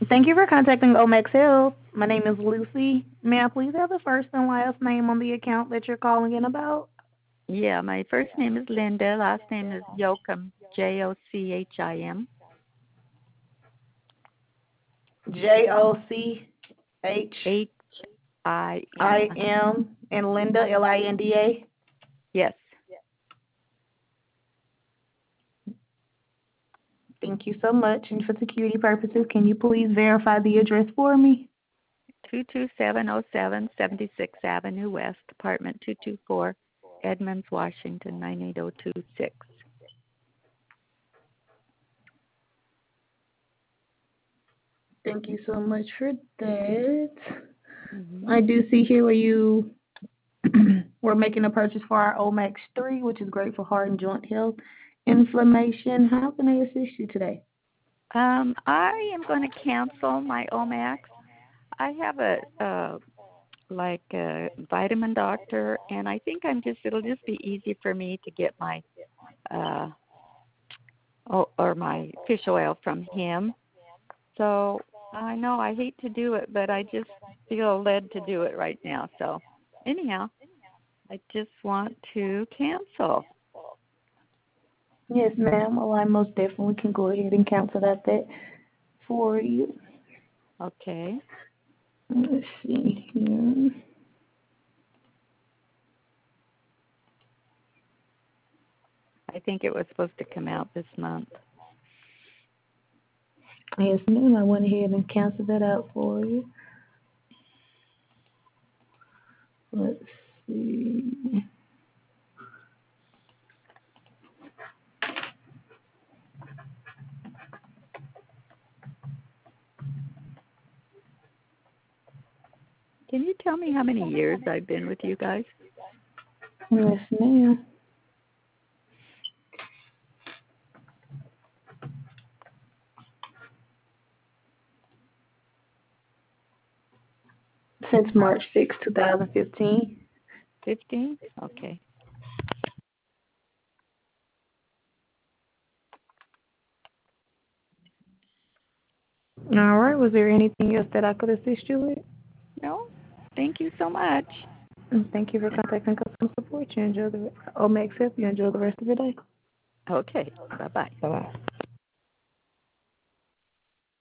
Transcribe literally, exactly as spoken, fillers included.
Thank you for contacting Omex Health. My name is Lucy. May I please have the first and last name on the account that you're calling in about? Yeah, my first name is Linda. Last name is Yochim, J O C H I M. J O C H H I I M. M and Linda, L I N D A. Yes. Thank you so much. And for security purposes, can you please verify the address for me? two two seven oh seven, seventy-sixth Avenue West, apartment two two four, Edmonds, Washington, nine eight oh two six. Thank you so much for that. Mm-hmm. I do see here where you were making a purchase for our Omax three, which is great for heart and joint health, inflammation. How can I assist you today? Um, I am going to cancel my Omax. I have a uh, like a vitamin doctor, and I think I'm just it'll just be easy for me to get my uh, oh, or my fish oil from him. So I know I hate to do it, but I just feel led to do it right now. So anyhow, I just want to cancel. Yes, ma'am. Well, I most definitely can go ahead and cancel that that for you. Okay. Let's see here. I think it was supposed to come out this month. Yes, ma'am. I went ahead and canceled that out for you. Let's see. Can you tell me how many years I've been with you guys? Yes, ma'am. Since March sixth, twenty fifteen. Fifteen? Okay. All right. Was there anything else that I could assist you with? No? Thank you so much. And thank you for contacting customer support. You enjoy the Omex Health. You enjoy the rest of your day. Okay. Bye bye. Bye bye.